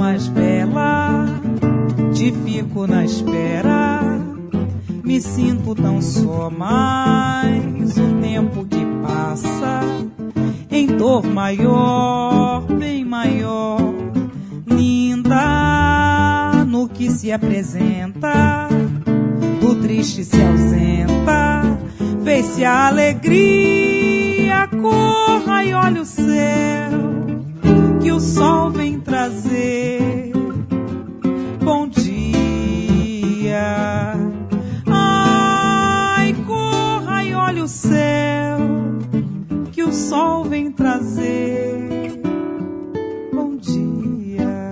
mais bela, te fico na espera. Me sinto tão só, mas o tempo que passa em dor maior, bem maior. Linda no que se apresenta, do triste se ausenta. Vê-se a alegria, corra e olha o céu, que o sol vem trazer. Bom dia. Ai, corra e olha o céu, que o sol vem trazer. Bom dia.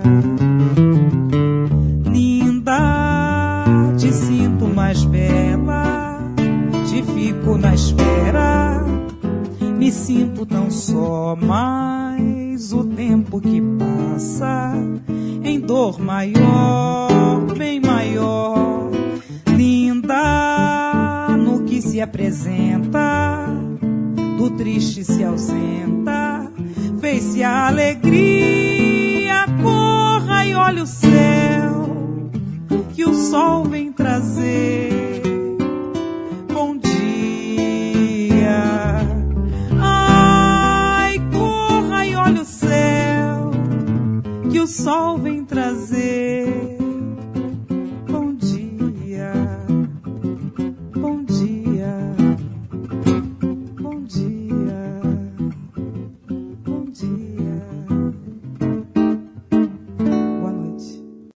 Linda, te sinto mais bela, te fico na espera. Me sinto tão só, mas o tempo que passa em dor maior, bem maior. Linda no que se apresenta, do triste se ausenta. Fez-se a alegria, corra e olha o céu, que o sol vem trazer. Bom dia. Ai, corra e olha o céu, que o sol vem trazer.